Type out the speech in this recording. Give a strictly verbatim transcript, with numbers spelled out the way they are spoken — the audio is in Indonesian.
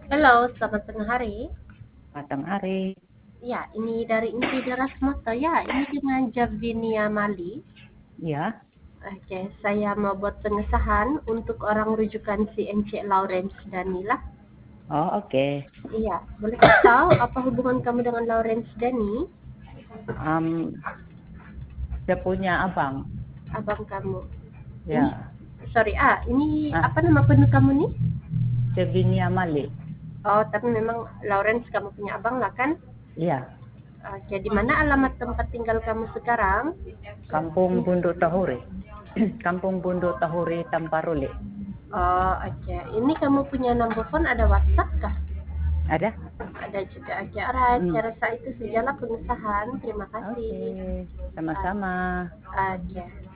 Halo, selamat tengah hari. Matang hari. Ya, ini dari Insideras Moto. Ya, ini dengan Javinia Mali. Ya. Oke, saya mau buat pengesahan untuk orang rujukan si Ence Lawrence Danila. Oh, oke. Iya, boleh kasih tahu apa hubungan kamu dengan Lawrence Dani? Um, dia punya abang. Abang kamu. Ini, Ya. sorry, ah, ini Ah, apa nama penuh kamu nih? Devinia Malik. Oh, tapi memang Lawrence kamu punya abang lah kan? Iya. Oke, di mana alamat tempat tinggal kamu sekarang? Kampung Bunduk Tahuri. Kampung Bunduk Tahuri Tamparule. Oh, oke. Ini kamu punya number phone, ada WhatsApp kah? Ada? Ada juga. Oke, alright. Hmm. Saya rasa itu sajalah pengesahan. Terima kasih. Oke. Uh, Sama-sama. Oke.